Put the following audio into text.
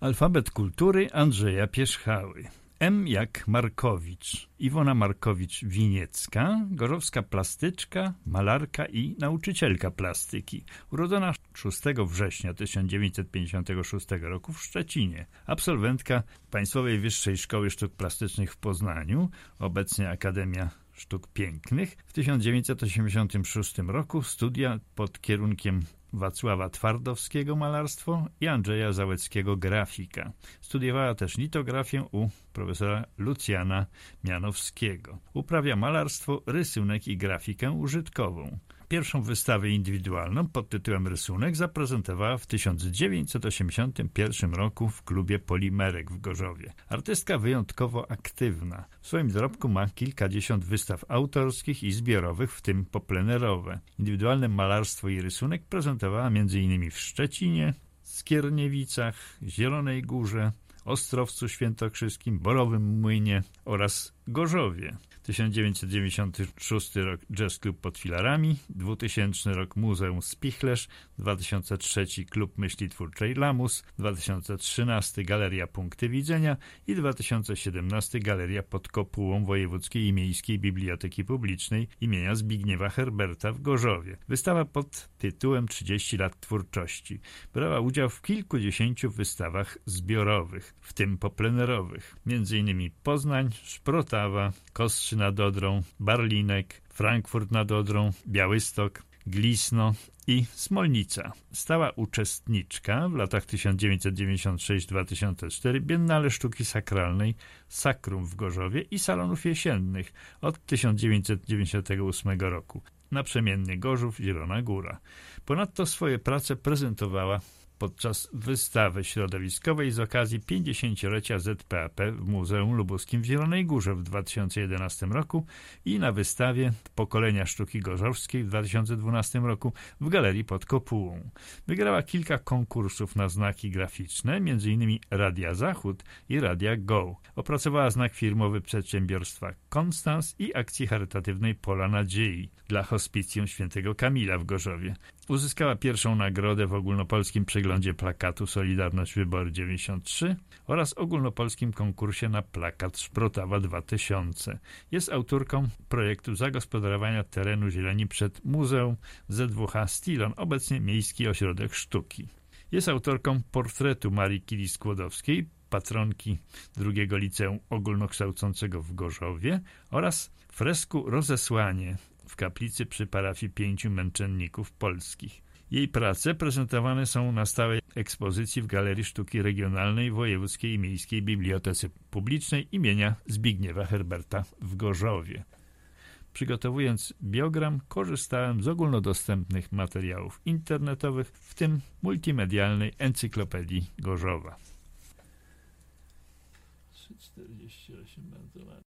Alfabet kultury Andrzeja Pierzchały. M jak Markowicz. Iwona Markowicz-Winiecka, gorzowska plastyczka, malarka i nauczycielka plastyki. Urodzona 6 września 1956 roku w Szczecinie. Absolwentka Państwowej Wyższej Szkoły Sztuk Plastycznych w Poznaniu, obecnie Akademia Sztuk Pięknych. W 1986 roku studia pod kierunkiem Wacława Twardowskiego malarstwo i Andrzeja Załeckiego grafika. Studiowała też litografię u profesora Lucjana Mianowskiego. Uprawia malarstwo, rysunek i grafikę użytkową. Pierwszą wystawę indywidualną pod tytułem Rysunek zaprezentowała w 1981 roku w klubie Polimerek w Gorzowie. Artystka wyjątkowo aktywna. W swoim dorobku ma kilkadziesiąt wystaw autorskich i zbiorowych, w tym poplenerowe. Indywidualne malarstwo i rysunek prezentowała m.in. w Szczecinie, Skierniewicach, Zielonej Górze, Ostrowcu Świętokrzyskim, Borowym Młynie oraz Gorzowie. 1996 rok Jazz Klub pod filarami, 2000 rok Muzeum Spichlerz, 2003 Klub Myśli Twórczej Lamus, 2013 Galeria Punkty Widzenia i 2017 Galeria pod kopułą Wojewódzkiej i Miejskiej Biblioteki Publicznej imienia Zbigniewa Herberta w Gorzowie. Wystawa pod tytułem 30 lat twórczości. Brała udział w kilkudziesięciu wystawach zbiorowych, w tym poplenerowych, m.in. Poznań, Szprotawa, Kostrzy nad Odrą, Barlinek, Frankfurt nad Odrą, Białystok, Glisno i Smolnica. Stała uczestniczka w latach 1996-2004 Biennale Sztuki Sakralnej Sakrum w Gorzowie i Salonów Jesiennych od 1998 roku. Naprzemiennie Gorzów, Zielona Góra. Ponadto swoje prace prezentowała podczas wystawy środowiskowej z okazji 50-lecia ZPAP w Muzeum Lubuskim w Zielonej Górze w 2011 roku i na wystawie Pokolenia Sztuki Gorzowskiej w 2012 roku w Galerii pod Kopułą. Wygrała kilka konkursów na znaki graficzne, m.in. Radia Zachód i Radia Go. Opracowała znak firmowy przedsiębiorstwa Konstans i akcji charytatywnej Pola Nadziei dla Hospicjum Świętego Kamila w Gorzowie. Uzyskała pierwszą nagrodę w ogólnopolskim przeglądzie plakatu Solidarność Wybory 93 oraz ogólnopolskim konkursie na plakat Szprotawa 2000. Jest autorką projektu zagospodarowania terenu zieleni przed Muzeum ZWH Stilon, obecnie Miejski Ośrodek Sztuki. Jest autorką portretu Marii Curie-Skłodowskiej, patronki drugiego liceum ogólnokształcącego w Gorzowie oraz fresku Rozesłanie w kaplicy przy parafii 5 męczenników polskich. Jej prace prezentowane są na stałej ekspozycji w Galerii Sztuki Regionalnej Wojewódzkiej i Miejskiej Bibliotece Publicznej imienia Zbigniewa Herberta w Gorzowie. Przygotowując biogram, korzystałem z ogólnodostępnych materiałów internetowych, w tym multimedialnej Encyklopedii Gorzowa. 3,48 bardzo ładnie.